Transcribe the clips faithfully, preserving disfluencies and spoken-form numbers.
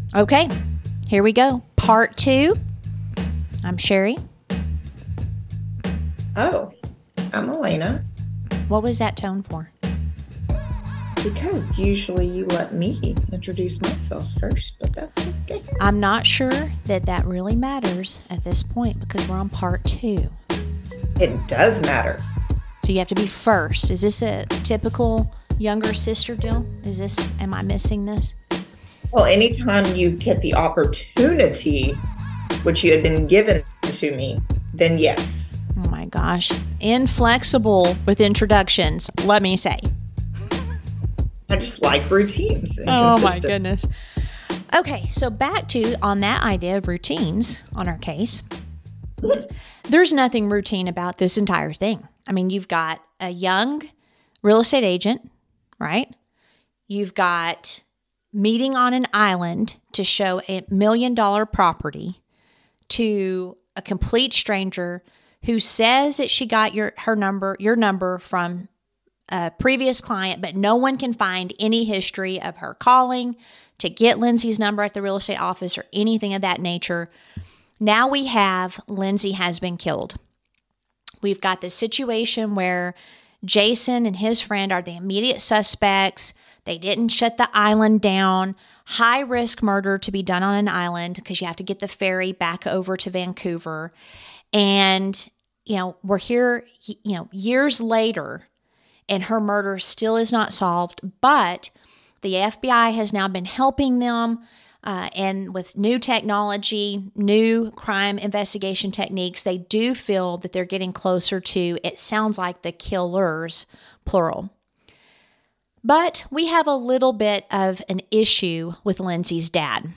Okay, here we go. Part two. I'm Sherry. Oh, I'm Elena. What was that tone for? Because usually you let me introduce myself first, but that's okay. I'm not sure that that really matters at this point because we're on part two. It does matter. So you have to be first. Is this a typical younger sister deal? Is this, am I missing this? Well, anytime you get the opportunity, which you had been given to me, then yes. Oh my gosh. Inflexible with introductions, let me say. I just like routines. And oh my consistent. goodness. Okay, so back to on that idea of routines on our case. There's nothing routine about this entire thing. I mean, you've got a young real estate agent, right? You've got meeting on an island to show a million dollar property to a complete stranger who says that she got your her number, your number from a previous client, but no one can find any history of her calling to get Lindsay's number at the real estate office or anything of that nature. Now we have Lindsay has been killed. We've got this situation where Jason and his friend are the immediate suspects. They didn't shut the island down. High risk murder to be done on an island because you have to get the ferry back over to Vancouver. And, you know, we're here, you know, years later, and her murder still is not solved, but the F B I has now been helping them uh, and with new technology, new crime investigation techniques, they do feel that they're getting closer to, it sounds like, the killers, plural. But we have a little bit of an issue with Lindsay's dad.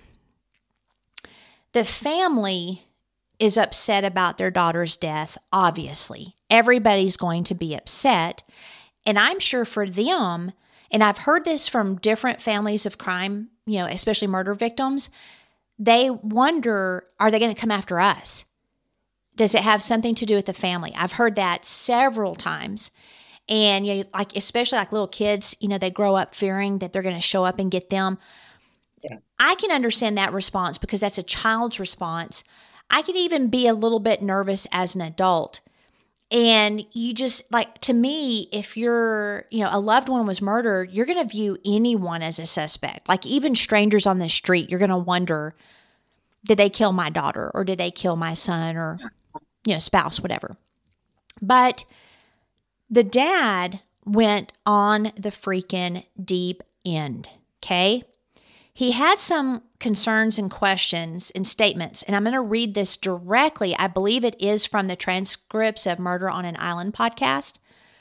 The family is upset about their daughter's death, obviously. Everybody's going to be upset. And I'm sure for them, and I've heard this from different families of crime, you know, especially murder victims, they wonder, are they going to come after us? Does it have something to do with the family? I've heard that several times. And, you know, like, especially like little kids, you know, they grow up fearing that they're going to show up and get them. Yeah. I can understand that response because that's a child's response. I can even be a little bit nervous as an adult. And you just, like, to me, if you're, you know, a loved one was murdered, you're going to view anyone as a suspect. Like, even strangers on the street, you're going to wonder, did they kill my daughter or did they kill my son or, you know, spouse, whatever. But the dad went on the freaking deep end, okay? He had some concerns and questions and statements, and I'm going to read this directly. I believe it is from the transcripts of Murder on an Island podcast.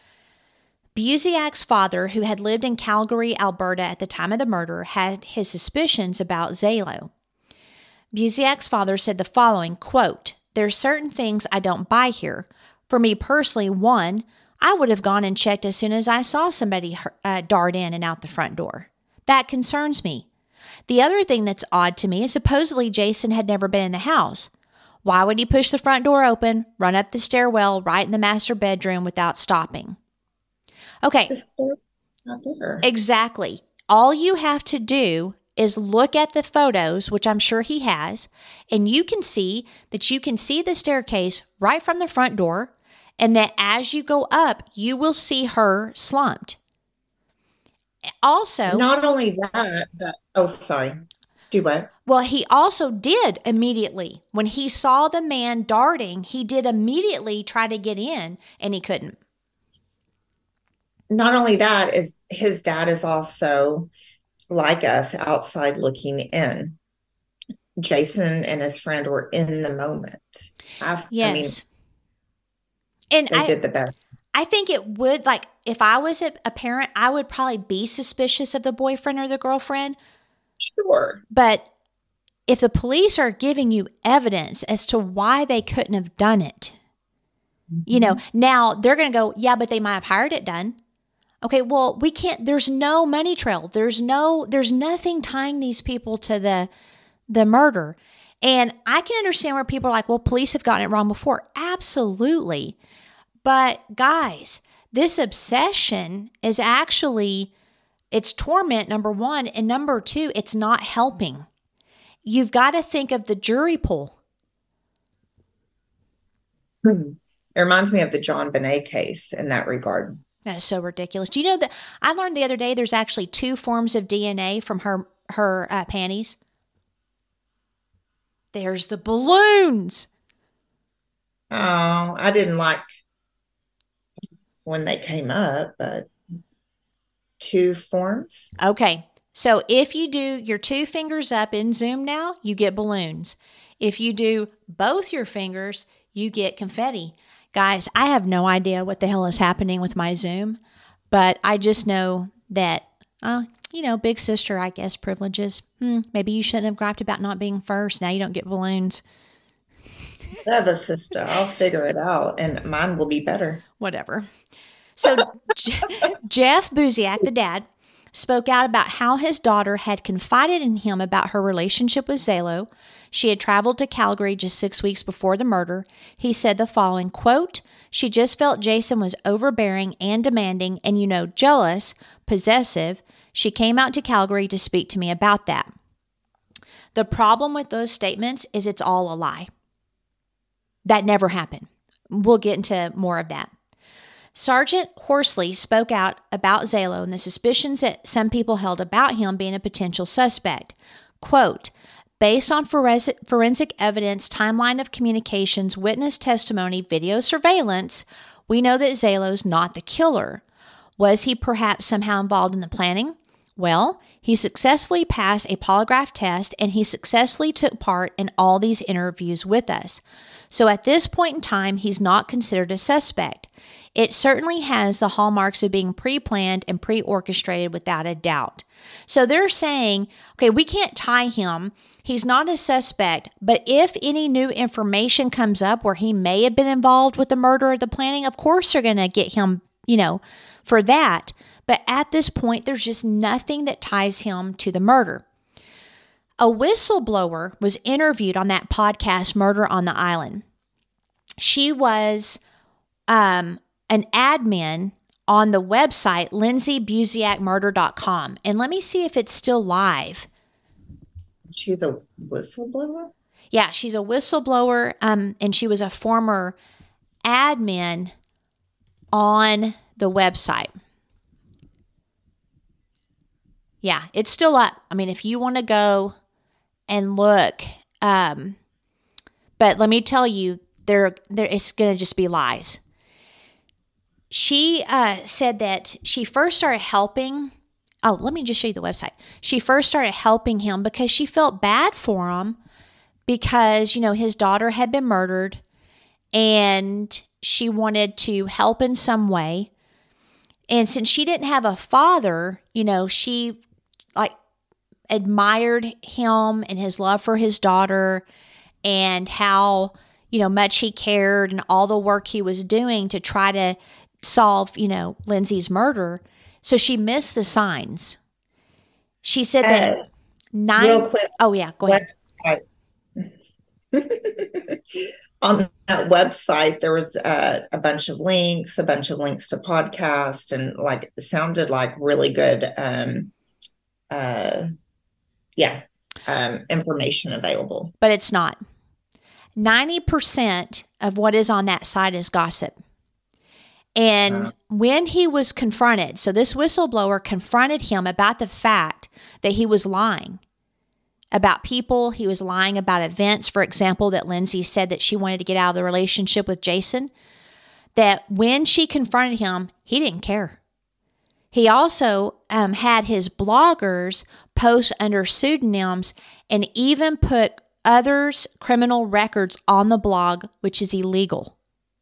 Buziak's father, who had lived in Calgary, Alberta at the time of the murder, had his suspicions about Zalo. Buziak's father said the following, quote, "There's certain things I don't buy here. For me personally, one, I would have gone and checked as soon as I saw somebody uh, dart in and out the front door. That concerns me. The other thing that's odd to me is supposedly Jason had never been in the house. Why would he push the front door open, run up the stairwell right in the master bedroom without stopping?" Okay. The stair's not there. Exactly. All you have to do is look at the photos, which I'm sure he has, and you can see that you can see the staircase right from the front door, and that as you go up, you will see her slumped. Also, not only that, but, oh, sorry. Do what? Well, he also did immediately. When he saw the man darting, he did immediately try to get in, and he couldn't. Not only that, is his dad is also, like us, outside looking in. Jason and his friend were in the moment. I've, Yes. I mean, and they I, did the best. I think it would, like, if I was a, a parent, I would probably be suspicious of the boyfriend or the girlfriend. Sure. But if the police are giving you evidence as to why they couldn't have done it, mm-hmm. you know, now they're going to go, yeah, but they might have hired it done. Okay, well, we can't, there's no money trail. There's no, there's nothing tying these people to the, the murder. And I can understand where people are like, well, police have gotten it wrong before. Absolutely. But guys, this obsession is actually, it's torment, number one. And number two, it's not helping. you've got to think of the jury pool. Hmm. It reminds me of the John Bonet case in that regard. That's so ridiculous. Do you know that I learned the other day there's actually two forms of D N A from her her uh, panties? There's the balloons. Oh, I didn't like when they came up, but two forms. Okay. So if you do your two fingers up in Zoom now, you get balloons. If you do both your fingers, you get confetti. Guys, I have no idea what the hell is happening with my Zoom, but I just know that, uh, you know, big sister, I guess, privileges. Hmm, maybe you shouldn't have griped about not being first. Now you don't get balloons. I have a sister. I'll figure it out, and mine will be better. Whatever. So J- Jeff Buziak, the dad, spoke out about how his daughter had confided in him about her relationship with Zalo. She had traveled to Calgary just six weeks before the murder. He said the following, quote, "She just felt Jason was overbearing and demanding and, you know, jealous, possessive. She came out to Calgary to speak to me about that." The problem with those statements is it's all a lie. That never happened. We'll get into more of that. Sergeant Horsley spoke out about Zalo and the suspicions that some people held about him being a potential suspect. Quote, "Based on forensic, forensic evidence, timeline of communications, witness testimony, video surveillance, we know that Zalo's not the killer. Was he perhaps somehow involved in the planning? Well, he successfully passed a polygraph test and he successfully took part in all these interviews with us. So at this point in time, he's not considered a suspect. It certainly has the hallmarks of being pre-planned and pre-orchestrated without a doubt." So they're saying, okay, we can't tie him. He's not a suspect, but if any new information comes up where he may have been involved with the murder or the planning, of course they're going to get him, you know, for that. But at this point, there's just nothing that ties him to the murder. A whistleblower was interviewed on that podcast, Murder on the Island. She was um, an admin on the website lindsay buziak murder dot com. And let me see if it's still live. She's a whistleblower? Yeah, she's a whistleblower, um, and she was a former admin on the website. Yeah, it's still up. I mean, if you want to go and look, um, but let me tell you, there, there, it's going to just be lies. She uh, said that she first started helping. Oh, let me just show you the website. She first started helping him because she felt bad for him because, you know, his daughter had been murdered and she wanted to help in some way. And since she didn't have a father, you know, she like admired him and his love for his daughter and how, you know, much he cared and all the work he was doing to try to solve, you know, Lindsay's murder. So she missed the signs. She said that Uh, nine. real quick. Oh, yeah, go ahead. On that website, there was uh, a bunch of links, a bunch of links to podcasts, and like it sounded like really good, um, uh, yeah, um, information available. But it's not. ninety percent of what is on that site is gossip. And uh, when he was confronted, so this whistleblower confronted him about the fact that he was lying about people. He was lying about events. For example, that Lindsay said that she wanted to get out of the relationship with Jason. That when she confronted him, he didn't care. He also um, had his bloggers post under pseudonyms and even put others' criminal records on the blog, which is illegal.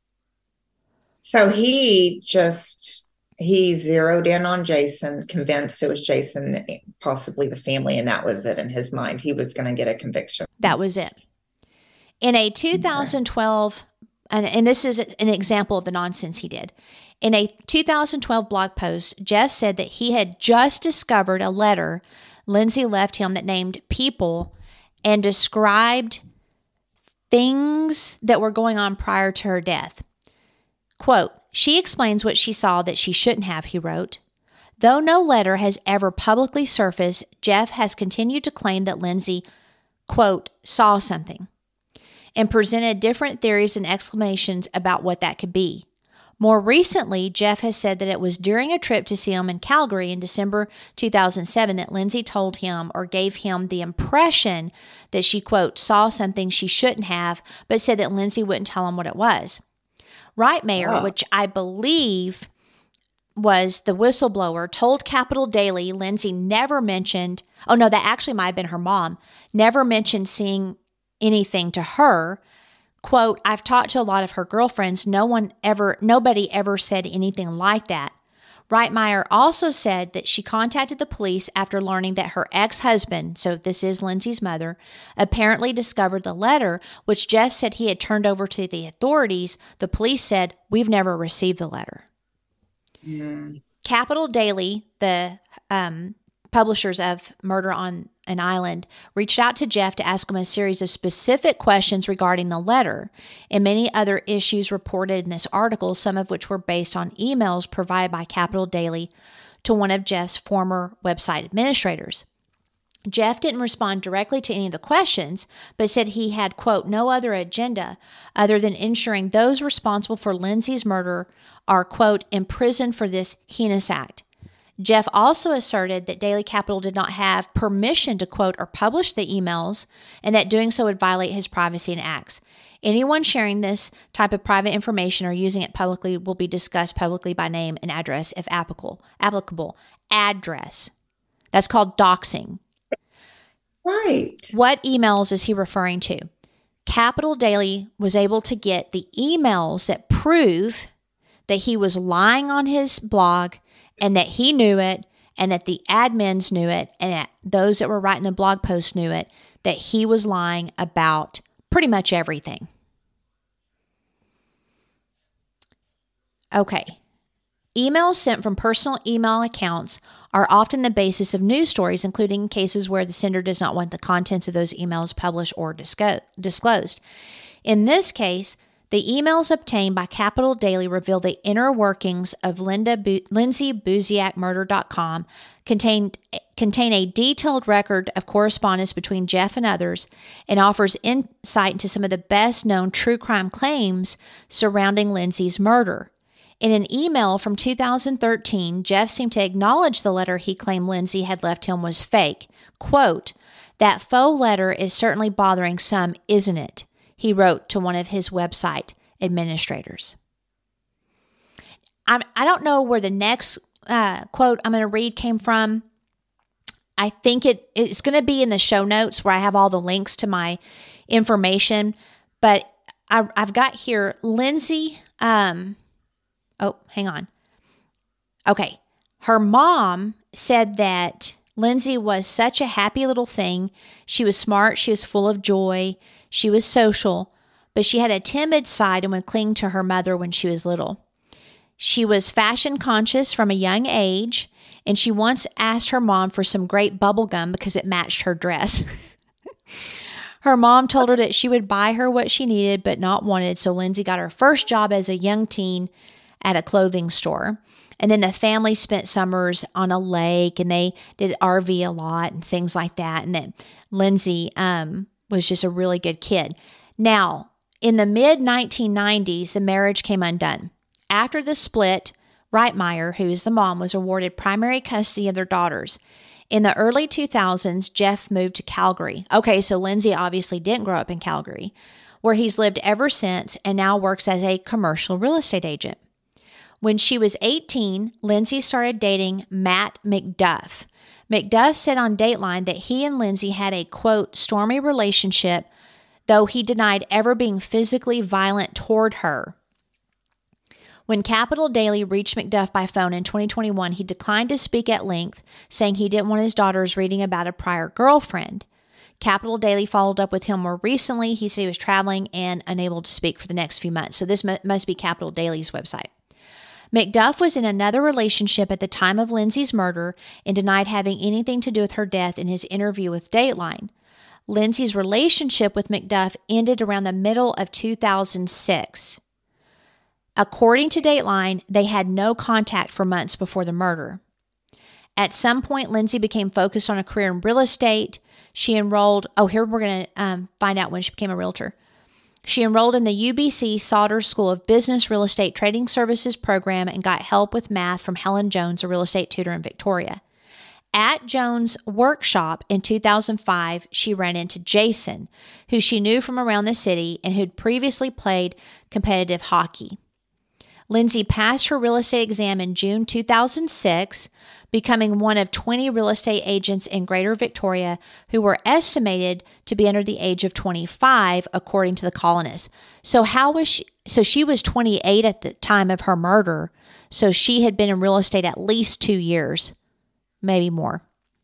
So he just, he zeroed in on Jason, convinced it was Jason, possibly the family, and that was it in his mind. He was going to get a conviction. That was it. In a two thousand twelve, and, and this is an example of the nonsense he did. In a two thousand twelve blog post, Jeff said that he had just discovered a letter Lindsay left him that named people and described things that were going on prior to her death. Quote, "She explains what she saw that she shouldn't have," he wrote. Though no letter has ever publicly surfaced, Jeff has continued to claim that Lindsay, quote, saw something, and presented different theories and explanations about what that could be. More recently, Jeff has said that it was during a trip to see him in Calgary in December two thousand seven that Lindsay told him or gave him the impression that she, quote, saw something she shouldn't have, but said that Lindsay wouldn't tell him what it was. Right Mayor, oh. which I believe was the whistleblower, told Capital Daily Lindsay never mentioned, oh no, that actually might have been her mom, never mentioned seeing anything to her. Quote, I've talked to a lot of her girlfriends. No one ever, nobody ever said anything like that. Reitmeyer also said that she contacted the police after learning that her ex-husband, so this is Lindsay's mother, apparently discovered the letter, which Jeff said he had turned over to the authorities. The police said, we've never received the letter. Mm. Capital Daily, the um, publishers of Murder on an Island, reached out to Jeff to ask him a series of specific questions regarding the letter and many other issues reported in this article, some of which were based on emails provided by Capital Daily to one of Jeff's former website administrators. Jeff didn't respond directly to any of the questions, but said he had, quote, no other agenda other than ensuring those responsible for Lindsay's murder are, quote, imprisoned for this heinous act. Jeff also asserted that Daily Capital did not have permission to quote or publish the emails and that doing so would violate his privacy and acts. Anyone sharing this type of private information or using it publicly will be discussed publicly by name and address if applicable. Applicable. Address. That's called doxing. Right. What emails is he referring to? Capital Daily was able to get the emails that prove that he was lying on his blog and that he knew it, and that the admins knew it, and that those that were writing the blog posts knew it, that he was lying about pretty much everything. Okay. Emails sent from personal email accounts are often the basis of news stories, including cases where the sender does not want the contents of those emails published or disclosed. In this case, the emails obtained by Capital Daily reveal the inner workings of Linda Bu- Lindsay Buziak Murder dot com, contain, contain a detailed record of correspondence between Jeff and others, and offers insight into some of the best-known true crime claims surrounding Lindsay's murder. In an email from two thousand thirteen, Jeff seemed to acknowledge the letter he claimed Lindsay had left him was fake. Quote, that faux letter is certainly bothering some, isn't it? He wrote to one of his website administrators. I'm, I don't know where the next uh, quote I'm going to read came from. I think it it's going to be in the show notes where I have all the links to my information. But I, I've got here Lindsay. Um, oh, hang on. Okay. Her mom said that Lindsay was such a happy little thing. She was smart. She was full of joy. She was social, but she had a timid side and would cling to her mother when she was little. She was fashion conscious from a young age, and she once asked her mom for some grape bubble gum because it matched her dress. Her mom told her that she would buy her what she needed but not wanted, so Lindsay got her first job as a young teen at a clothing store. And then the family spent summers on a lake, and they did R V a lot and things like that, and that Lindsay um was just a really good kid. Now, in the mid nineteen nineties, the marriage came undone. After the split, Reitmeyer, who is the mom, was awarded primary custody of their daughters. In the early two thousands, Jeff moved to Calgary. Okay, so Lindsay obviously didn't grow up in Calgary, where he's lived ever since and now works as a commercial real estate agent. When she was eighteen, Lindsay started dating Matt McDuff. McDuff said on Dateline that he and Lindsay had a, quote, stormy relationship, though he denied ever being physically violent toward her. When Capital Daily reached McDuff by phone in twenty twenty-one, he declined to speak at length, saying he didn't want his daughters reading about a prior girlfriend. Capital Daily followed up with him more recently. He said he was traveling and unable to speak for the next few months. So this must be Capital Daily's website. McDuff was in another relationship at the time of Lindsay's murder and denied having anything to do with her death in his interview with Dateline. Lindsay's relationship with McDuff ended around the middle of two thousand six. According to Dateline, they had no contact for months before the murder. At some point, Lindsay became focused on a career in real estate. She enrolled, oh, here we're going to um, find out when she became a realtor. She enrolled in the U B C Sauder School of Business Real Estate Trading Services program and got help with math from Helen Jones, a real estate tutor in Victoria. At Jones' workshop in two thousand five, she ran into Jason, who she knew from around the city and who'd previously played competitive hockey. Lindsay passed her real estate exam in June two thousand six, becoming one of twenty real estate agents in Greater Victoria who were estimated to be under the age of twenty-five, according to the colonists. So how was she? So she was twenty-eight at the time of her murder. So she had been in real estate at least two years, maybe more.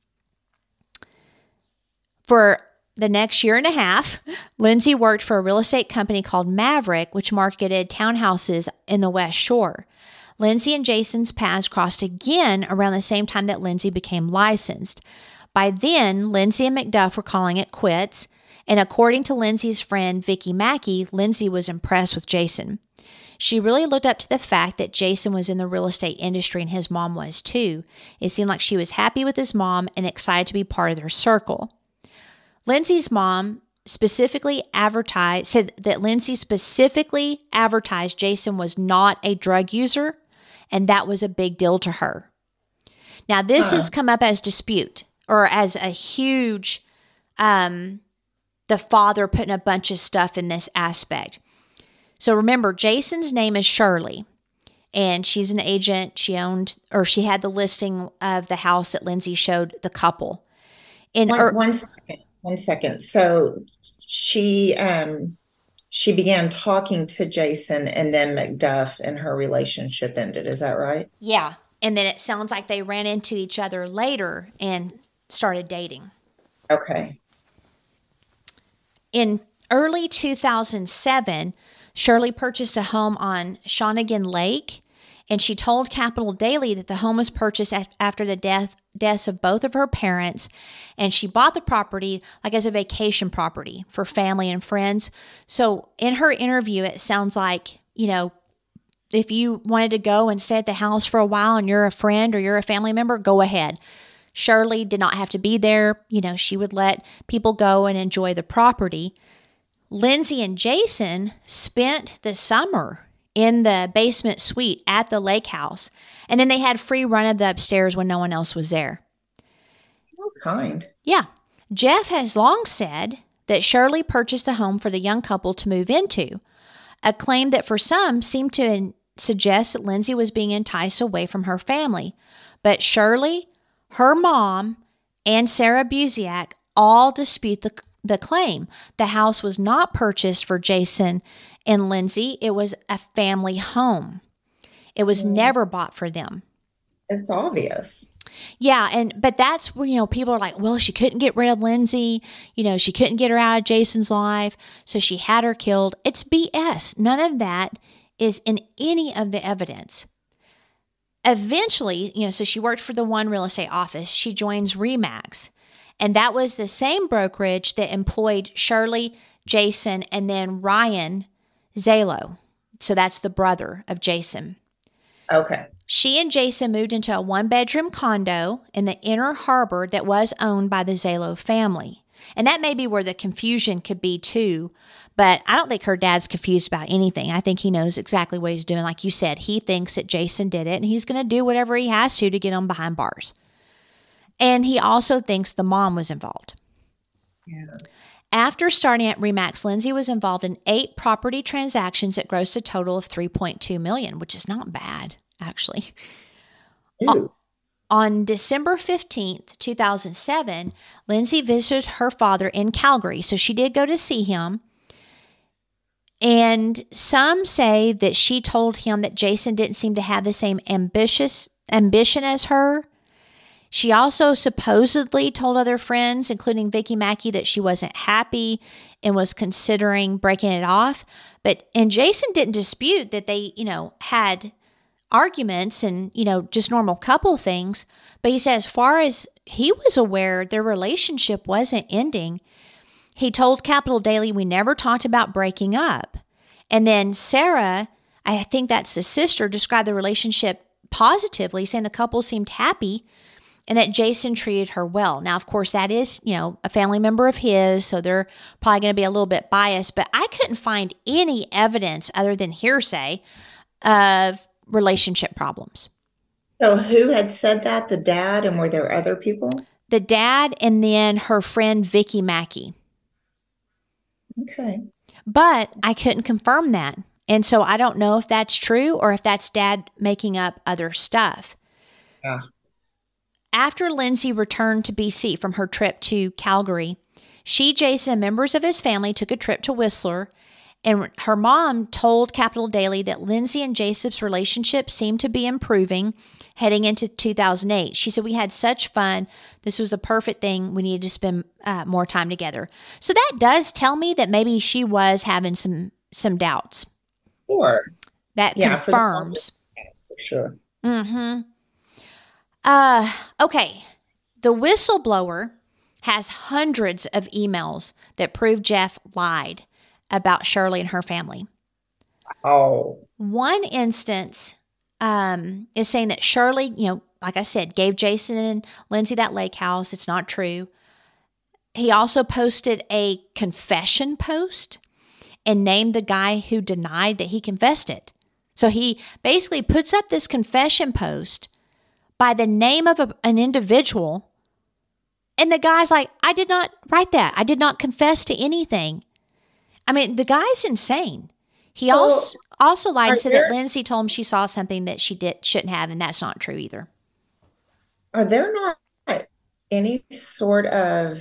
For the next year and a half, Lindsay worked for a real estate company called Maverick, which marketed townhouses in the West Shore. Lindsay and Jason's paths crossed again around the same time that Lindsay became licensed. By then, Lindsay and McDuff were calling it quits, and according to Lindsay's friend Vicky Mackey, Lindsay was impressed with Jason. She really looked up to the fact that Jason was in the real estate industry and his mom was too. It seemed like she was happy with his mom and excited to be part of their circle. Lindsay's mom specifically advertised, said that Lindsay specifically advertised Jason was not a drug user, and that was a big deal to her. Now, this uh-huh. has come up as dispute or as a huge, um, the father putting a bunch of stuff in this aspect. So remember, Jason's name is Shirley, and she's an agent. She owned, or she had the listing of the house that Lindsay showed the couple. In one, er, one second, one second. So she, um, she began talking to Jason, and then McDuff and her relationship ended. Is that right? Yeah. And then it sounds like they ran into each other later and started dating. Okay. In early two thousand seven, Shirley purchased a home on Shawnigan Lake, and she told Capital Daily that the home was purchased after the death deaths of both of her parents, and she bought the property like as a vacation property for family and friends. So in her interview, it sounds like, you know, if you wanted to go and stay at the house for a while and you're a friend or you're a family member, go ahead. Shirley did not have to be there. You know, she would let people go and enjoy the property. Lindsay and Jason spent the summer in the basement suite at the lake house, and then they had free run of the upstairs when no one else was there. Oh, kind. Yeah. Jeff has long said that Shirley purchased the home for the young couple to move into, a claim that for some seemed to suggest that Lindsay was being enticed away from her family. But Shirley, her mom, and Sarah Buziak all dispute the the claim. The house was not purchased for Jason and Lindsay. It was a family home. It was mm. never bought for them. It's obvious. Yeah, and but that's where, you know, people are like, well, she couldn't get rid of Lindsay. You know, she couldn't get her out of Jason's life, so she had her killed. It's B S. None of that is in any of the evidence. Eventually, you know, so she worked for the one real estate office. She joins RE/MAX. And that was the same brokerage that employed Shirley, Jason, and then Ryan Zalo. So that's the brother of Jason. Okay. She and Jason moved into a one-bedroom condo in the Inner Harbor that was owned by the Zalo family. And that may be where the confusion could be too. But I don't think her dad's confused about anything. I think he knows exactly what he's doing. Like you said, he thinks that Jason did it, and he's going to do whatever he has to to get him behind bars. And he also thinks the mom was involved. Yeah. After starting at RE/MAX, Lindsay was involved in eight property transactions that grossed a total of three point two million dollars, which is not bad, actually. Ew. On December fifteenth, two thousand seven, Lindsay visited her father in Calgary. So she did go to see him. And some say that she told him that Jason didn't seem to have the same ambitious ambition as her. She also supposedly told other friends, including Vicky Mackey, that she wasn't happy and was considering breaking it off. But, and Jason didn't dispute that they, you know, had arguments and, you know, just normal couple things. But he said as far as he was aware, their relationship wasn't ending. He told Capital Daily, we never talked about breaking up. And then Sarah, I think that's the sister, described the relationship positively, saying the couple seemed happy. and that Jason treated her well. Now, of course, that is, you know, a family member of his, so they're probably going to be a little bit biased, but I couldn't find any evidence other than hearsay of relationship problems. So who had said that? The dad, and were there other people? The dad and then her friend Vicky Mackey. Okay. But I couldn't confirm that. And so I don't know if that's true or if that's dad making up other stuff. Yeah. After Lindsay returned to B C from her trip to Calgary, she, Jason, and members of his family took a trip to Whistler, and her mom told Capital Daily that Lindsay and Jacob's relationship seemed to be improving heading into two thousand eight. She said, "We had such fun. This was a perfect thing. We needed to spend uh, more time together." So that does tell me that maybe she was having some some doubts. Sure. That yeah, confirms. For, for sure. Mm-hmm. Uh, okay. The whistleblower has hundreds of emails that prove Jeff lied about Shirley and her family. Oh. One instance um, is saying that Shirley, you know, like I said, gave Jason and Lindsay that lake house. It's not true. He also posted a confession post and named the guy who denied that he confessed it. So he basically puts up this confession post by the name of a, an individual, and the guy's like, "I did not write that. I did not confess to anything." I mean, the guy's insane. He well, also also lied and said there, that Lindsay told him she saw something that she did shouldn't have, and that's not true either. Are there not any sort of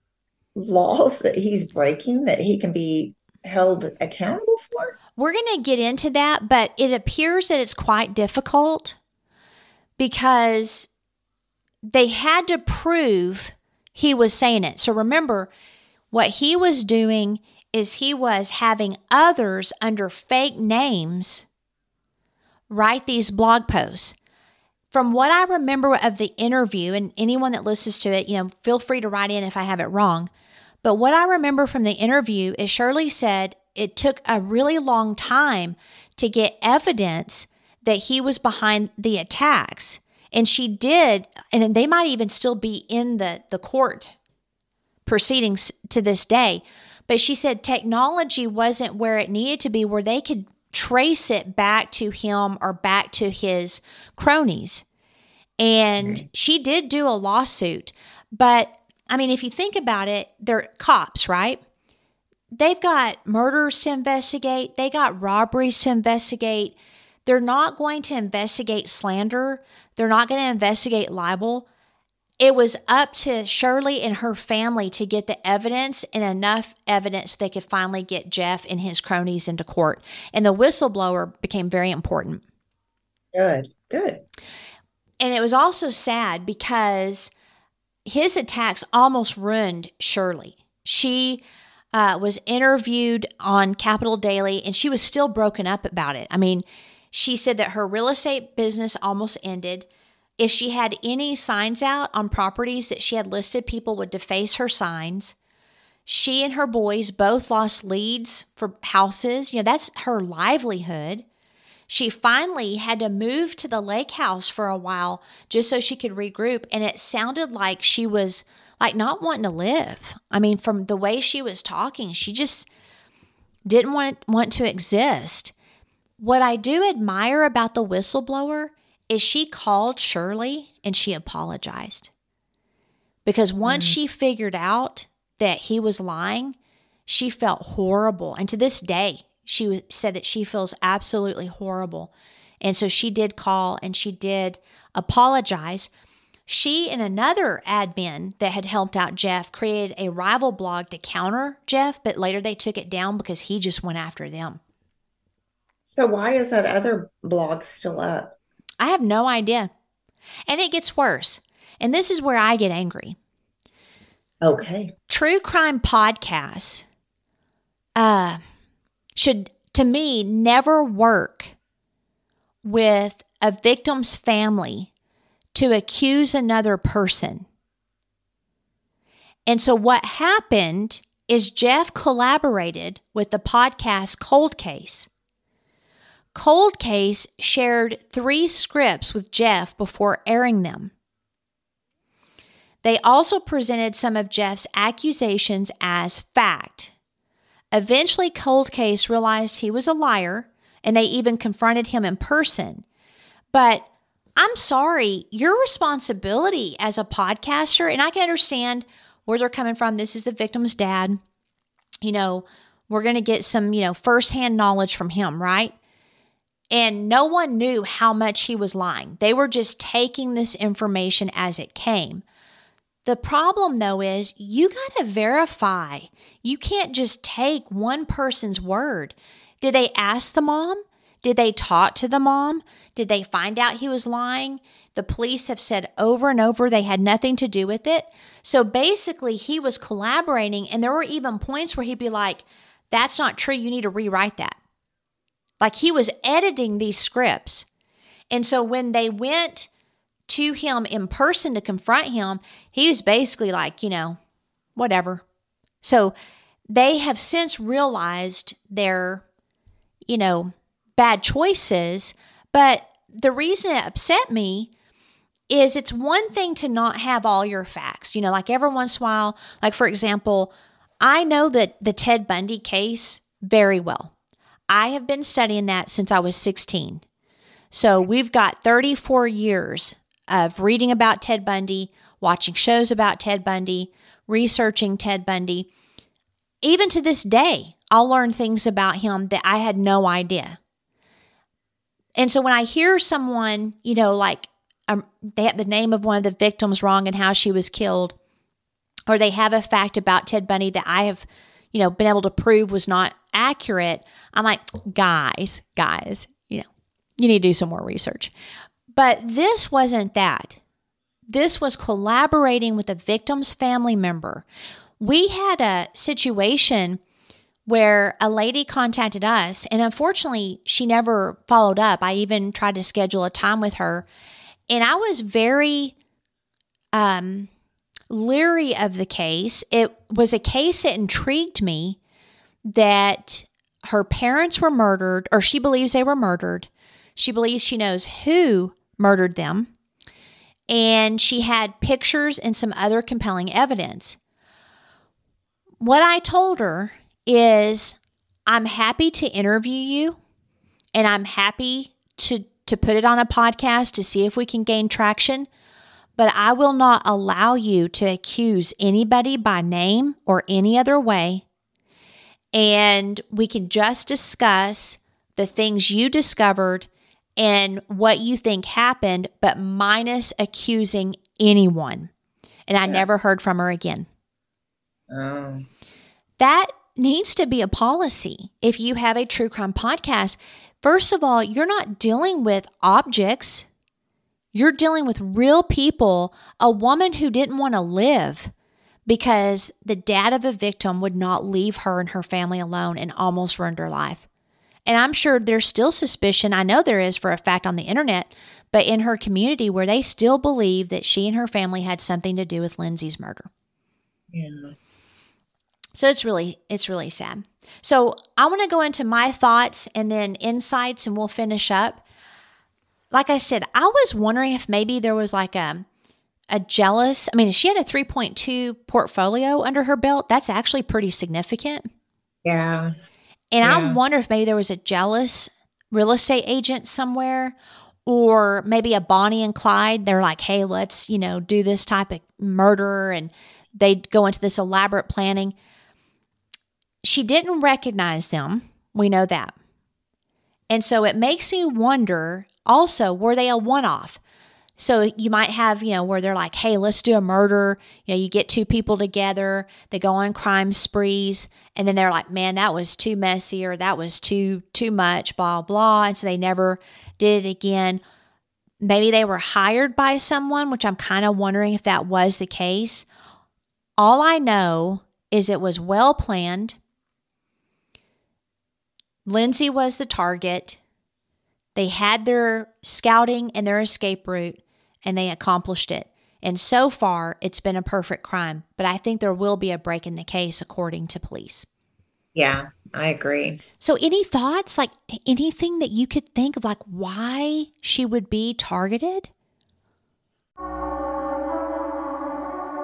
laws that he's breaking that he can be held accountable for? We're going to get into that, but it appears that it's quite difficult because they had to prove he was saying it. So remember, what he was doing is he was having others under fake names write these blog posts. From what I remember of the interview, and anyone that listens to it, you know, feel free to write in if I have it wrong. But what I remember from the interview is Shirley said it took a really long time to get evidence that he was behind the attacks. And she did, and they might even still be in the, the court proceedings to this day. But she said technology wasn't where it needed to be, where they could trace it back to him or back to his cronies. And mm-hmm. she did do a lawsuit. But, I mean, if you think about it, they're cops, right? They've got murders to investigate. They got robberies to investigate. They're not going to investigate slander. They're not going to investigate libel. It was up to Shirley and her family to get the evidence and enough evidence so they could finally get Jeff and his cronies into court. And the whistleblower became very important. Good, good. And it was also sad because his attacks almost ruined Shirley. She uh, was interviewed on Capital Daily, and she was still broken up about it. I mean, she said that her real estate business almost ended. If she had any signs out on properties that she had listed, people would deface her signs. She and her boys both lost leads for houses. You know, that's her livelihood. She finally had to move to the lake house for a while just so she could regroup. And it sounded like she was like not wanting to live. I mean, from the way she was talking, she just didn't want, want to exist. What I do admire about the whistleblower is she called Shirley and she apologized. Because once mm. she figured out that he was lying, she felt horrible. And to this day, she said that she feels absolutely horrible. And so she did call and she did apologize. She and another admin that had helped out Jeff created a rival blog to counter Jeff, but later they took it down because he just went after them. So why is that other blog still up? I have no idea. And it gets worse. And this is where I get angry. Okay. True crime podcasts uh, should, to me, never work with a victim's family to accuse another person. And so what happened is Jeff collaborated with the podcast Cold Case. Cold Case shared three scripts with Jeff before airing them. They also presented some of Jeff's accusations as fact. Eventually, Cold Case realized he was a liar, and they even confronted him in person. But I'm sorry, your responsibility as a podcaster, and I can understand where they're coming from. This is the victim's dad. You know, we're going to get some, you know, firsthand knowledge from him, right? And no one knew how much he was lying. They were just taking this information as it came. The problem, though, is you got to verify. You can't just take one person's word. Did they ask the mom? Did they talk to the mom? Did they find out he was lying? The police have said over and over they had nothing to do with it. So basically, he was collaborating, and there were even points where he'd be like, that's not true. You need to rewrite that. Like he was editing these scripts. And so when they went to him in person to confront him, he was basically like, you know, whatever. So they have since realized their, you know, bad choices. But the reason it upset me is it's one thing to not have all your facts. You know, like every once in a while, like for example, I know that the Ted Bundy case very well. I have been studying that since I was sixteen. So we've got thirty-four years of reading about Ted Bundy, watching shows about Ted Bundy, researching Ted Bundy. Even to this day, I'll learn things about him that I had no idea. And so when I hear someone, you know, like um, they have the name of one of the victims wrong and how she was killed, or they have a fact about Ted Bundy that I have, you know, been able to prove was not accurate, I'm like, guys, guys, you know, you need to do some more research. But this wasn't that. This was collaborating with a victim's family member. We had a situation where a lady contacted us, and unfortunately, she never followed up. I even tried to schedule a time with her, and I was very um, leery of the case. It was a case that intrigued me, that her parents were murdered, or she believes they were murdered. She believes she knows who murdered them. And she had pictures and some other compelling evidence. What I told her is, I'm happy to interview you, and I'm happy to, to put it on a podcast to see if we can gain traction, but I will not allow you to accuse anybody by name or any other way. And we can just discuss the things you discovered and what you think happened, but minus accusing anyone. And I yes. never heard from her again. Oh. That needs to be a policy. If you have a true crime podcast, first of all, you're not dealing with objects. You're dealing with real people, a woman who didn't want to live because the dad of a victim would not leave her and her family alone and almost ruined her life. And I'm sure there's still suspicion, I know there is for a fact on the internet, but in her community where they still believe that she and her family had something to do with Lindsay's murder. Yeah. So it's really, it's really sad. So I want to go into my thoughts and then insights, and we'll finish up. Like I said, I was wondering if maybe there was like a, a jealous, I mean, if she had a three point two portfolio under her belt, that's actually pretty significant. Yeah. And yeah. I wonder if maybe there was a jealous real estate agent somewhere, or maybe a Bonnie and Clyde. They're like, hey, let's, you know, do this type of murder. And they'd go into this elaborate planning. She didn't recognize them. We know that. And so it makes me wonder also, were they a one-off? So you might have, you know, where they're like, hey, let's do a murder. You know, you get two people together, they go on crime sprees, and then they're like, man, that was too messy, or that was too, too much, blah, blah. And so they never did it again. Maybe they were hired by someone, which I'm kind of wondering if that was the case. All I know is it was well planned. Lindsay was the target. They had their scouting and their escape route, and they accomplished it. And so far, it's been a perfect crime. But I think there will be a break in the case, according to police. Yeah, I agree. So any thoughts, like anything that you could think of, like why she would be targeted?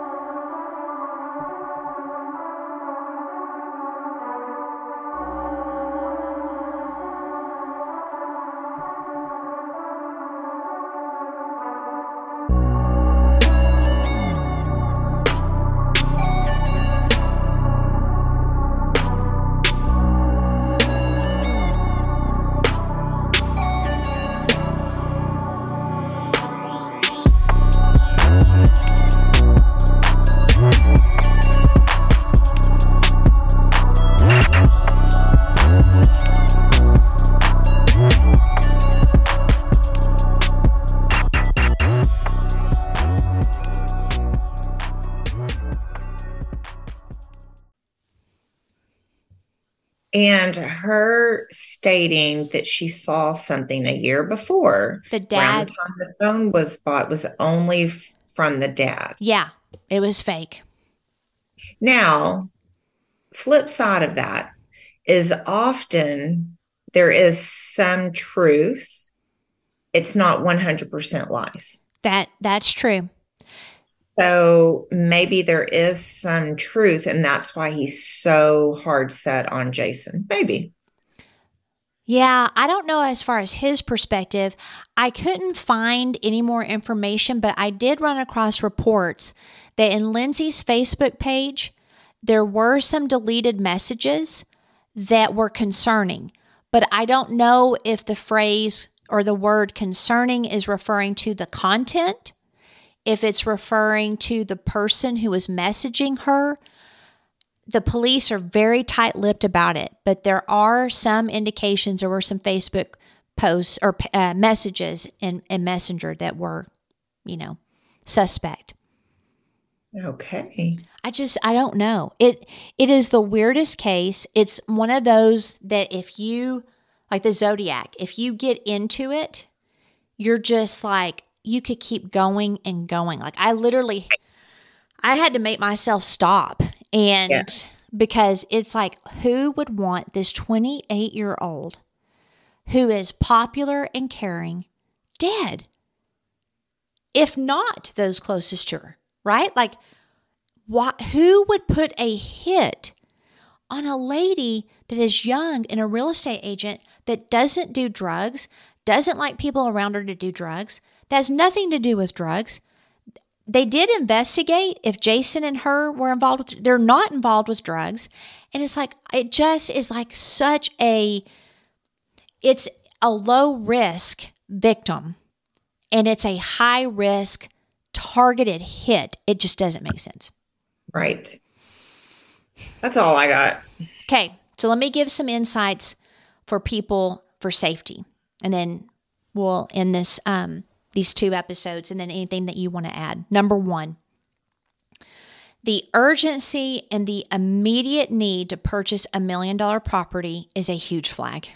And her stating that she saw something a year before, The around the dad, time the phone was bought, was only f- from the dad. yeah, it was fake. Now, flip side of that is often there is some truth. It's not one hundred percent lies. That that's true. So maybe there is some truth, and that's why he's so hard set on Jason. Maybe. Yeah, I don't know as far as his perspective. I couldn't find any more information, but I did run across reports that in Lindsay's Facebook page, there were some deleted messages that were concerning. But I don't know if the phrase or the word concerning is referring to the content, if it's referring to the person who was messaging her. The police are very tight-lipped about it, but there are some indications, there were some Facebook posts or uh, messages in, in Messenger that were, you know, suspect. Okay. I just, I don't know. It, it is the weirdest case. It's one of those that if you, like the Zodiac, if you get into it, you're just like, you could keep going and going. Like I literally, I had to make myself stop. And yeah. Because it's like, who would want this twenty-eight year old who is popular and caring dead? If not those closest to her, right? Like, what, who would put a hit on a lady that is young and a real estate agent that doesn't do drugs, doesn't like people around her to do drugs, that has nothing to do with drugs? They did investigate if Jason and her were involved with, they're not involved with drugs. And it's like, it just is like such a, it's a low risk victim and it's a high risk targeted hit. It just doesn't make sense. Right. That's all I got. Okay. So let me give some insights for people for safety. And then we'll end this, um, these two episodes, and then anything that you want to add. Number one, the urgency and the immediate need to purchase a million dollar property is a huge flag,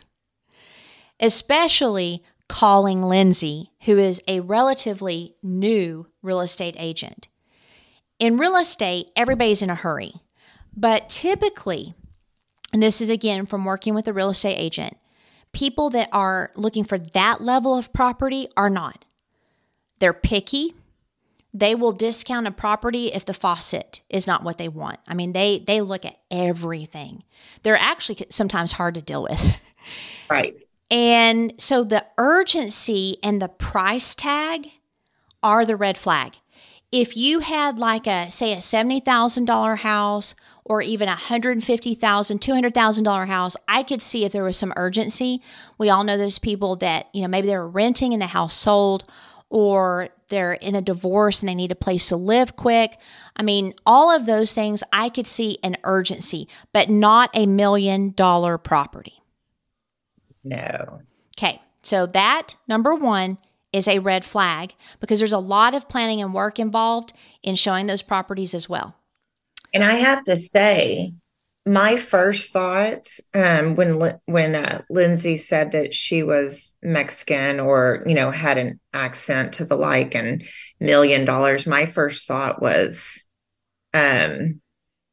especially calling Lindsay, who is a relatively new real estate agent. In real estate, everybody's in a hurry, but typically, and this is again from working with a real estate agent, people that are looking for that level of property are not. They're picky. They will discount a property if the faucet is not what they want. I mean, they they look at everything. They're actually sometimes hard to deal with. Right. And so the urgency and the price tag are the red flag. If you had like a, say, a seventy thousand dollars house or even a one hundred fifty thousand dollars, two hundred thousand dollars house, I could see if there was some urgency. We all know those people that, you know, maybe they're renting and the house sold, or they're in a divorce and they need a place to live quick. I mean, all of those things, I could see an urgency, but not a million dollar property. No. Okay, so that, number one, is a red flag because there's a lot of planning and work involved in showing those properties as well. And I have to say, my first thought um, when when uh, Lindsay said that she was Mexican or, you know, had an accent to the like and million dollars, my first thought was um,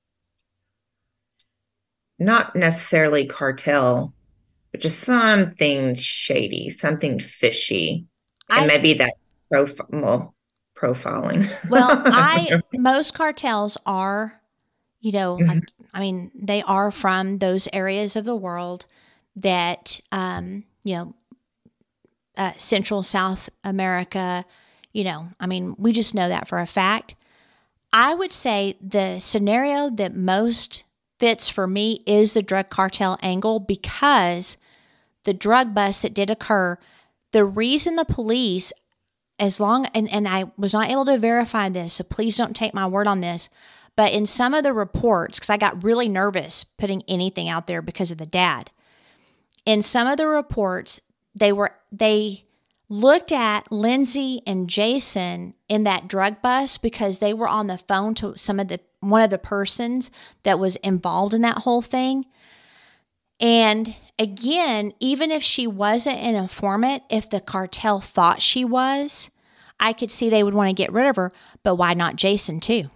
not necessarily cartel, but just something shady, something fishy. And I, maybe that's prof- well, profiling. Well, I most cartels are, you know, mm-hmm. like, I mean, they are from those areas of the world that, um, you know, uh, Central South America, you know, I mean, we just know that for a fact. I would say the scenario that most fits for me is the drug cartel angle because the drug bust that did occur, the reason the police, as long, and, and I was not able to verify this, so please don't take my word on this, but in some of the reports, because I got really nervous putting anything out there because of the dad, in some of the reports, they were they looked at Lindsay and Jason in that drug bust because they were on the phone to some of the one of the persons that was involved in that whole thing. And again, even if she wasn't an informant, if the cartel thought she was, I could see they would want to get rid of her. But why not Jason too?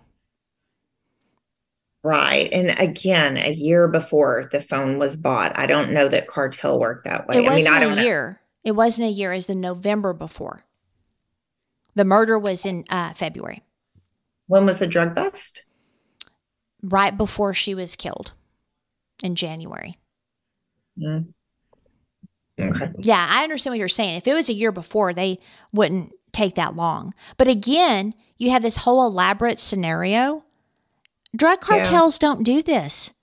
Right. And again, a year before the phone was bought. I don't know that cartel worked that way. It wasn't I mean, I don't a year. Know. It wasn't a year. It was the November before. The murder was in uh, February. When was the drug bust? Right before she was killed in January. Mm. Okay. Yeah, I understand what you're saying. If it was a year before, they wouldn't take that long. But again, you have this whole elaborate scenario. Drug cartels yeah. don't do this.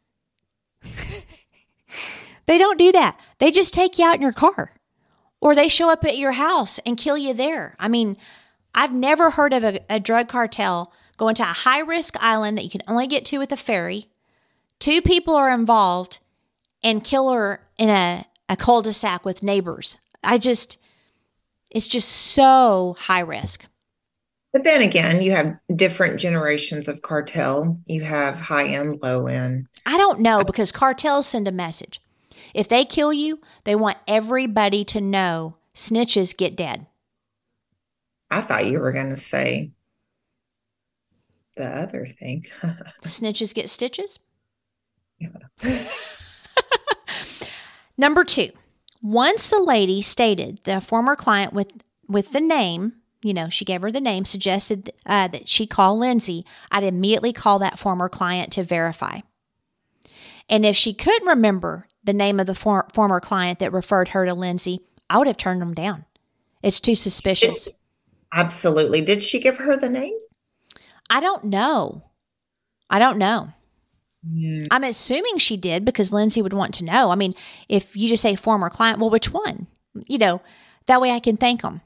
They don't do that. They just take you out in your car, or they show up at your house and kill you there. I mean, I've never heard of a, a drug cartel going to a high-risk island that you can only get to with a ferry. Two people are involved and kill her in a, a cul-de-sac with neighbors. I just, it's just so high risk. But then again, you have different generations of cartel. You have high end, low end. I don't know, because cartels send a message. If they kill you, they want everybody to know snitches get dead. I thought you were going to say the other thing. Snitches get stitches? Yeah. Number two, once the lady stated the former client with, with the name, you know, she gave her the name, suggested uh, that she call Lindsay, I'd immediately call that former client to verify. And if she couldn't remember the name of the for- former client that referred her to Lindsay, I would have turned them down. It's too suspicious. Absolutely. Did she give her the name? I don't know. I don't know. Mm. I'm assuming she did, because Lindsay would want to know. I mean, if you just say former client, well, which one? You know, that way I can thank them.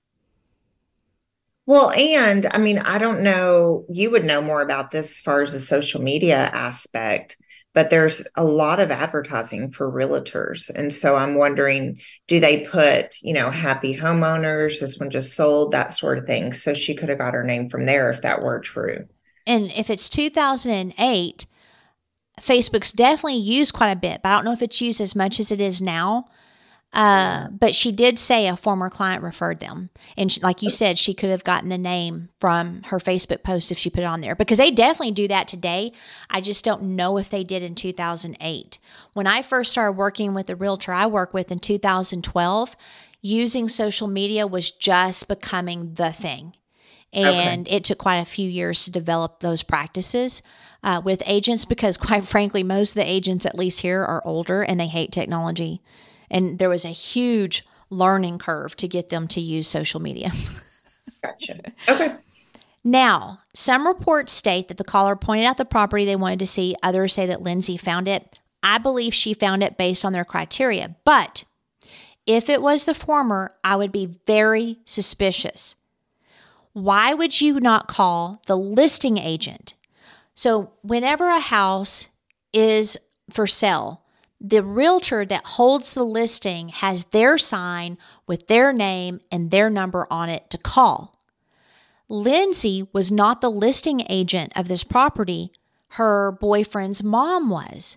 Well, and I mean, I don't know, you would know more about this as far as the social media aspect, but there's a lot of advertising for realtors. And so I'm wondering, do they put, you know, happy homeowners, this one just sold, that sort of thing. So she could have got her name from there if that were true. And if it's two thousand eight, Facebook's definitely used quite a bit, but I don't know if it's used as much as it is now. Uh, but she did say a former client referred them. And she, like you said, she could have gotten the name from her Facebook post if she put it on there, because they definitely do that today. I just don't know if they did in two thousand eight. When I first started working with the realtor I work with in two thousand twelve, using social media was just becoming the thing. And okay. It took quite a few years to develop those practices uh, with agents, because quite frankly, most of the agents, at least here, are older and they hate technology. And there was a huge learning curve to get them to use social media. Gotcha. Okay. Now, some reports state that the caller pointed out the property they wanted to see. Others say that Lindsay found it. I believe she found it based on their criteria. But if it was the former, I would be very suspicious. Why would you not call the listing agent? So whenever a house is for sale, the realtor that holds the listing has their sign with their name and their number on it to call. Lindsay was not the listing agent of this property. Her boyfriend's mom was.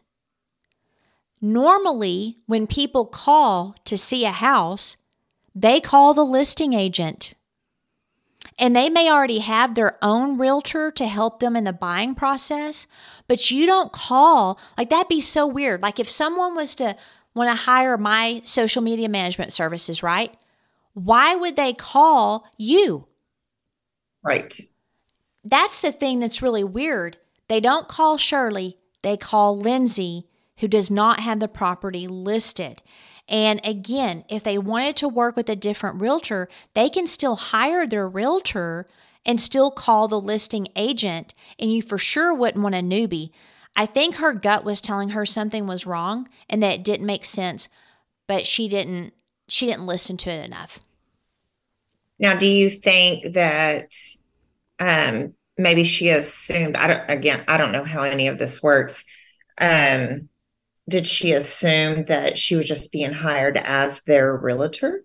Normally, when people call to see a house, they call the listing agent. And they may already have their own realtor to help them in the buying process, but you don't call. Like, that'd be so weird. Like, if someone was to want to hire my social media management services, right? Why would they call you? Right. That's the thing that's really weird. They don't call Shirley. They call Lindsay, who does not have the property listed. And again, if they wanted to work with a different realtor, they can still hire their realtor and still call the listing agent. And you for sure wouldn't want a newbie. I think her gut was telling her something was wrong and that it didn't make sense, but she didn't, she didn't listen to it enough. Now, do you think that um, maybe she assumed, I don't, again, I don't know how any of this works. Um, Did she assume that she was just being hired as their realtor?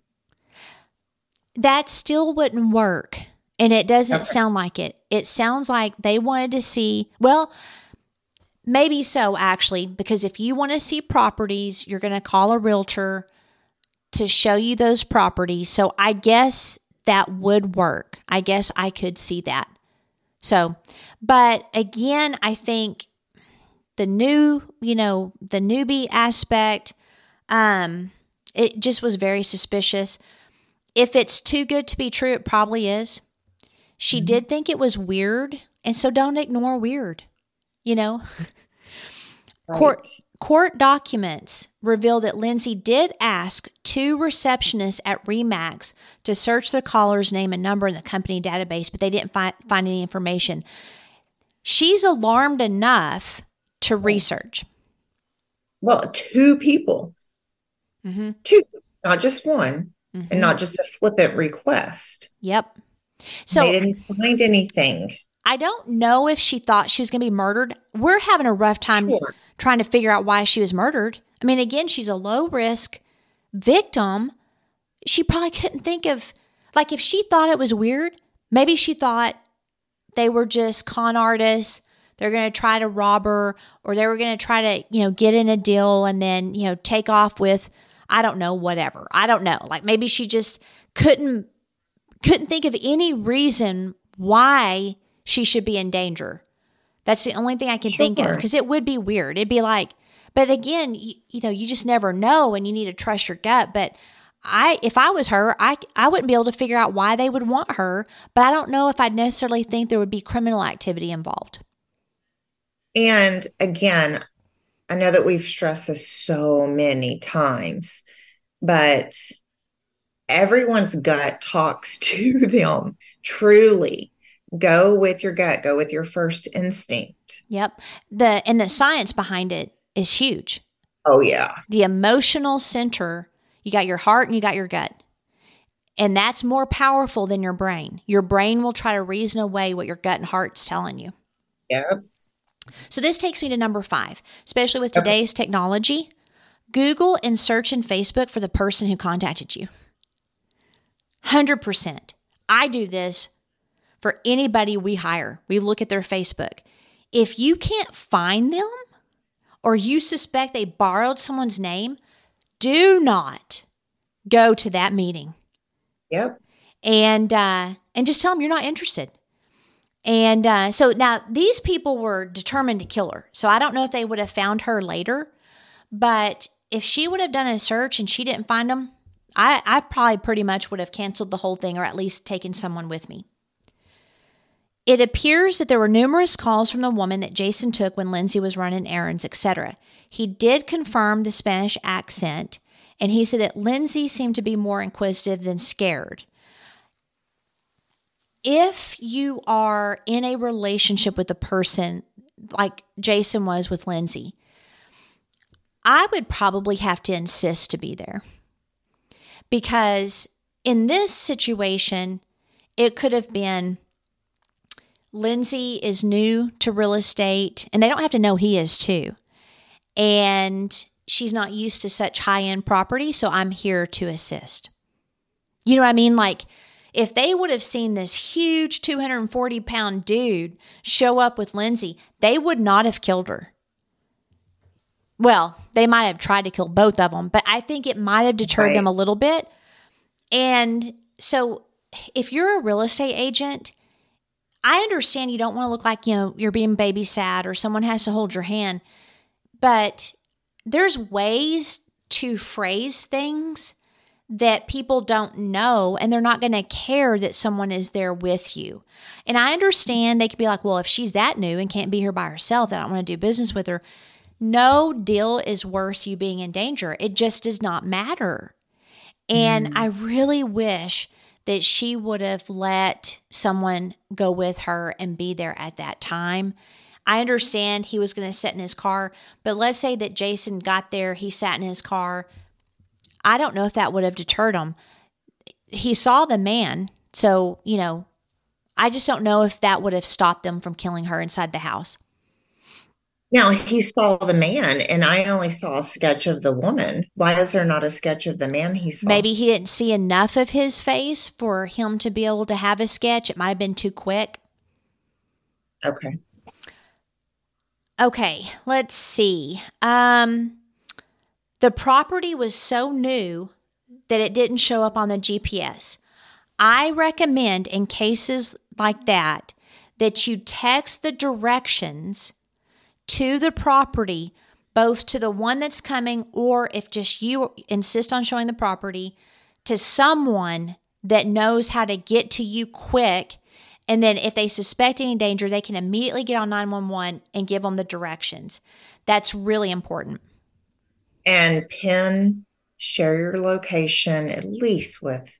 That still wouldn't work. And it doesn't Okay. sound like it. It sounds like they wanted to see, well, Maybe so, actually, because if you want to see properties, you're going to call a realtor to show you those properties. So I guess that would work. I guess I could see that. So, but again, I think the new, you know, the newbie aspect, um, it just was very suspicious. If it's too good to be true, it probably is. She mm-hmm. did think it was weird, and so don't ignore weird, you know. Right. Court court documents reveal that Lindsay did ask two receptionists at RE/MAX to search the caller's name and number in the company database, but they didn't find, find any information. She's alarmed enough to yes. research. Well, two people. Mm-hmm. Two, not just one, mm-hmm. and not just a flippant request. Yep. So they didn't find anything. I don't know if she thought she was going to be murdered. We're having a rough time sure. trying to figure out why she was murdered. I mean, again, she's a low risk victim. She probably couldn't think of, like, if she thought it was weird, maybe she thought they were just con artists. They're going to try to rob her, or they were going to try to, you know, get in a deal and then, you know, take off with, I don't know, whatever. I don't know. Like maybe she just couldn't, couldn't think of any reason why she should be in danger. That's the only thing I can sure. think of, because it would be weird. It'd be like, but again, you, you know, you just never know, and you need to trust your gut. But I, if I was her, I, I wouldn't be able to figure out why they would want her, but I don't know if I'd necessarily think there would be criminal activity involved. And again, I know that we've stressed this so many times, but everyone's gut talks to them. Truly, go with your gut, go with your first instinct. Yep. The and the science behind it is huge. Oh, yeah. The emotional center, you got your heart and you got your gut. And that's more powerful than your brain. Your brain will try to reason away what your gut and heart's telling you. Yep. So this takes me to number five, especially with today's okay. technology. Google and search in Facebook for the person who contacted you. one hundred percent. I do this for anybody we hire. We look at their Facebook. If you can't find them or you suspect they borrowed someone's name, do not go to that meeting. Yep. And uh, and just tell them you're not interested. And uh, so now these people were determined to kill her. So I don't know if they would have found her later, but if she would have done a search and she didn't find them, I, I probably pretty much would have canceled the whole thing, or at least taken someone with me. It appears that there were numerous calls from the woman that Jason took when Lindsay was running errands, et cetera. He did confirm the Spanish accent, and he said that Lindsay seemed to be more inquisitive than scared. If you are in a relationship with a person like Jason was with Lindsay, I would probably have to insist to be there. Because in this situation, it could have been Lindsay is new to real estate, and they don't have to know he is too. And she's not used to such high-end property, so I'm here to assist. You know what I mean? Like, if they would have seen this huge two hundred forty pound dude show up with Lindsay, they would not have killed her. Well, they might have tried to kill both of them, but I think it might have deterred right. them a little bit. And so if you're a real estate agent, I understand you don't want to look like, you know, you're being babysat or someone has to hold your hand, but there's ways to phrase things that people don't know, and they're not going to care that someone is there with you. And I understand they could be like, well, if she's that new and can't be here by herself, then I don't want to do business with her. No deal is worth you being in danger. It just does not matter. And mm. I really wish that she would have let someone go with her and be there at that time. I understand he was going to sit in his car, but let's say that Jason got there, he sat in his car. I don't know if that would have deterred him. He saw the man, so, you know, I just don't know if that would have stopped them from killing her inside the house. Now, he saw the man, and I only saw a sketch of the woman. Why is there not a sketch of the man he saw? Maybe he didn't see enough of his face for him to be able to have a sketch. It might have been too quick. Okay. Okay, let's see. Um, the property was so new that it didn't show up on the G P S. I recommend in cases like that that you text the directions to the property, both to the one that's coming, or if just you insist on showing the property, to someone that knows how to get to you quick. And then if they suspect any danger, they can immediately get on nine one one and give them the directions. That's really important. And pin, share your location, at least with,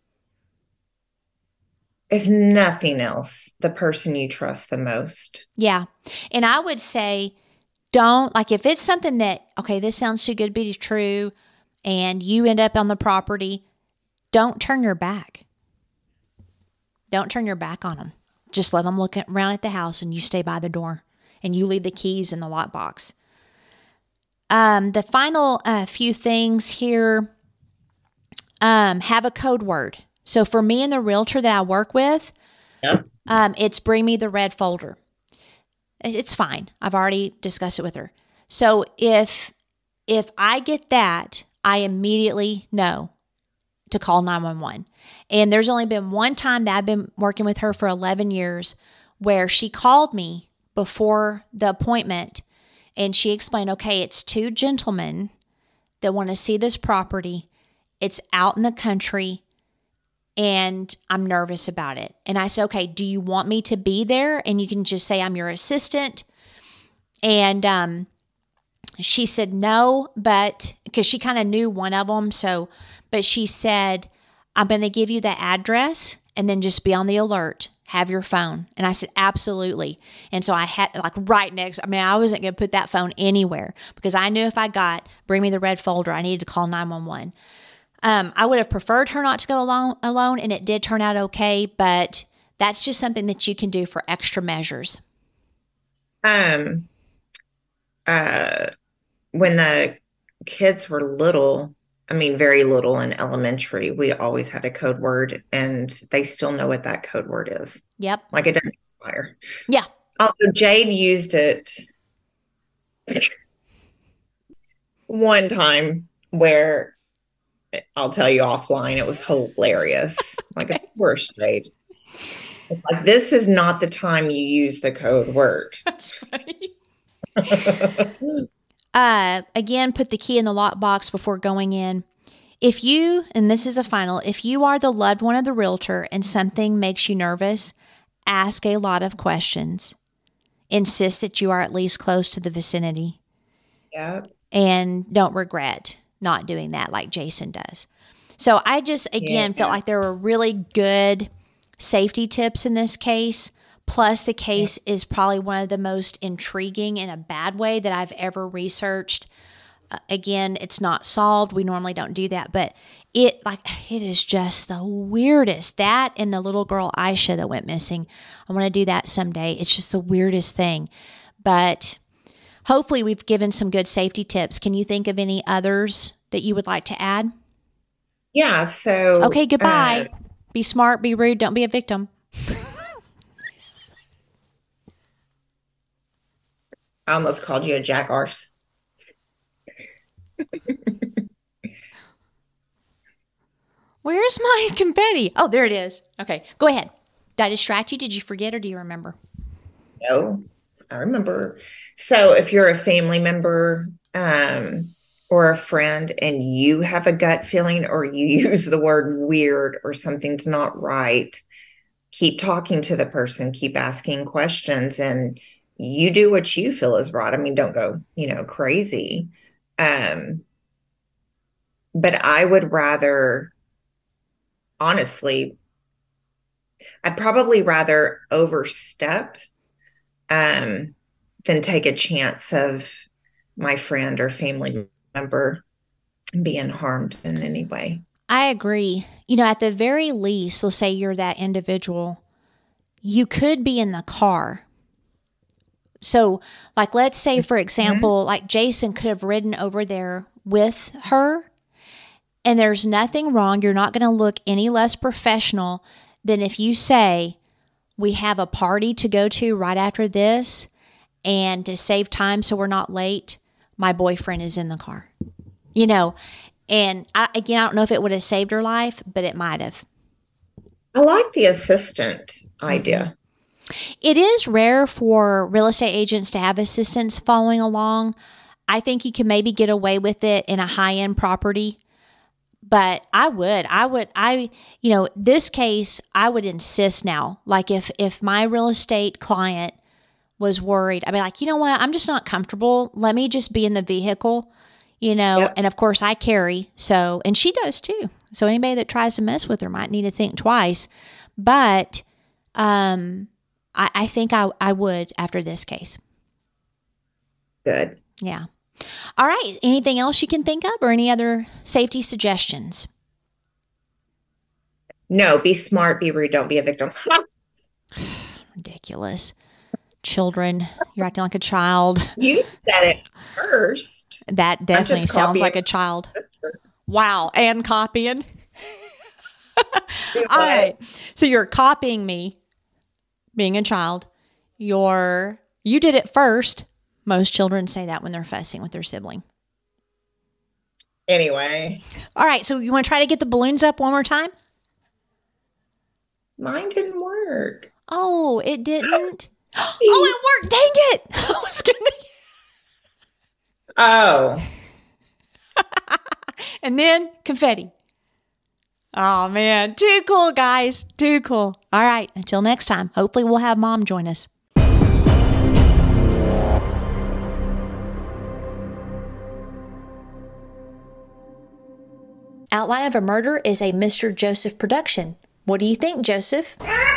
if nothing else, the person you trust the most. Yeah. And I would say, don't, like if it's something that, okay, this sounds too good to be true, and you end up on the property, don't turn your back. Don't turn your back on them. Just let them look at, around at the house, and you stay by the door and you leave the keys in the lockbox. Um, the final uh, few things here, um, have a code word. So for me and the realtor that I work with, yeah. um, it's bring me the red folder. It's fine. I've already discussed it with her. So if if I get that, I immediately know to call nine one one. And there's only been one time that I've been working with her for eleven years where she called me before the appointment and she explained, okay, it's two gentlemen that want to see this property. It's out in the country and I'm nervous about it. And I said, okay, do you want me to be there? And you can just say I'm your assistant. And um, she said no, but because she kind of knew one of them. So, but she said, I'm going to give you the address and then just be on the alert. Have your phone. And I said, absolutely. And so I had like right next, I mean, I wasn't going to put that phone anywhere because I knew if I got, bring me the red folder, I needed to call nine one one. Um, I would have preferred her not to go alone, alone, and it did turn out okay, but that's just something that you can do for extra measures. Um, uh, when the kids were little, I mean, very little in elementary, we always had a code word, and they still know what that code word is. Yep. Like it doesn't expire. Yeah. Also, Jade used it one time where I'll tell you offline, it was hilarious. Like, of course, Jade. It's like, this is not the time you use the code word. That's funny. uh, again, put the key in the lockbox before going in. If you, and this is a final, if you are the loved one of the realtor and something makes you nervous, ask a lot of questions. Insist that you are at least close to the vicinity. Yeah. And don't regret not doing that like Jason does. So I just, again, yeah. felt like there were really good safety tips in this case. Plus the case yeah. is probably one of the most intriguing in a bad way that I've ever researched. Uh, again, it's not solved. We normally don't do that, but it like it is just the weirdest. That and the little girl Aisha that went missing. I want to do that someday. It's just the weirdest thing. But hopefully we've given some good safety tips. Can you think of any others that you would like to add? Yeah, so... Okay, goodbye. Uh, be smart, be rude, don't be a victim. I almost called you a jackarse. Where's my confetti? Oh, there it is. Okay, go ahead. Did I distract you? Did you forget or do you remember? No, I remember. So if you're a family member um, or a friend and you have a gut feeling or you use the word weird or something's not right, keep talking to the person, keep asking questions, and you do what you feel is right. I mean, don't go, you know, crazy. Um, but I would rather, honestly, I'd probably rather overstep um, than take a chance of my friend or family member being harmed in any way. I agree. You know, at the very least, let's say you're that individual, you could be in the car. So, like, let's say, for example, mm-hmm. like Jason could have ridden over there with her, and there's nothing wrong. You're not going to look any less professional than if you say, we have a party to go to right after this, And to save time so we're not late, my boyfriend is in the car. You know, and I, again, I don't know if it would have saved her life, but it might have. I like the assistant idea. It is rare for real estate agents to have assistants following along. I think you can maybe get away with it in a high-end property, but I would, I would, I, you know, this case, I would insist now, like if, if my real estate client was worried, I'd be like, you know what, I'm just not comfortable. Let me just be in the vehicle, you know, yep. And of course I carry, so, and she does too. So anybody that tries to mess with her might need to think twice, but, um, I, I think I, I would after this case. Good. Yeah. All right. Anything else you can think of or any other safety suggestions? No, be smart, be rude, don't be a victim. Ridiculous. Children, you're acting like a child. You said it first. That definitely sounds like a child. Wow. And copying. All right. So you're copying me. Being a child, you're, you did it first. Most children say that when they're fussing with their sibling. Anyway. All right. So you want to try to get the balloons up one more time? Mine didn't work. Oh, it didn't? Oh, it worked. Dang it. I was going to. Oh. And then confetti. Oh, man. Too cool, guys. Too cool. All right. Until next time. Hopefully we'll have Mom join us. Outline of a Murder is a Mister Joseph production. What do you think, Joseph?